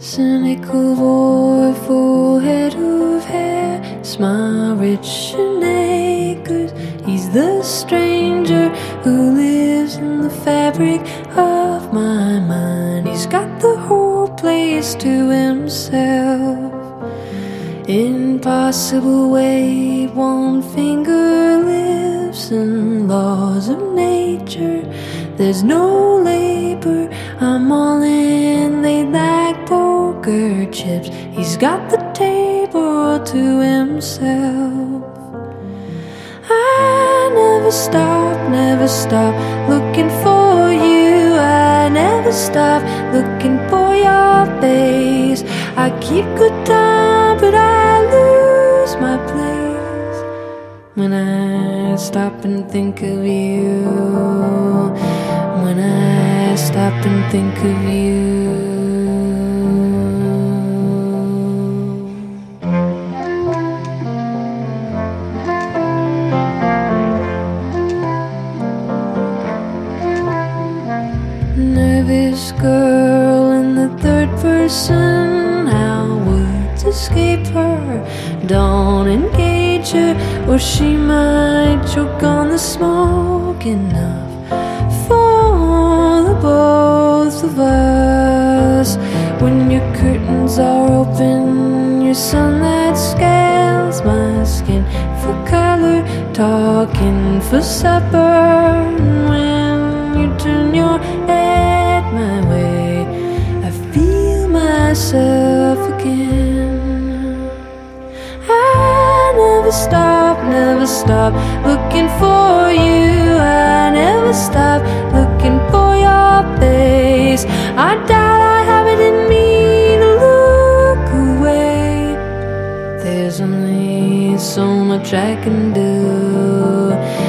Cynical boy, full head of hair, smile rich and acres. He's the stranger who lives in the fabric of my mind. He's got the whole place to himself. Impossible way, one finger lives in laws of nature. There's no labor, I'm all in, they like poker chips. He's got the table to himself. I never stop looking for you. I never stop looking for your face. I keep good time, but I lose my place when I stop and think of you. When I stop and think of you. Nervous girl in the third person, how words escape her. Don't engage her, or she might choke on the smoke. Enough for the both of us. When your curtains are open, your sunlight scales my skin for color, talking for supper. And when you turn your head my way, I feel myself again. I never stop looking for you. I never stop looking for your face. I doubt I have it in me to look away. There's only so much I can do.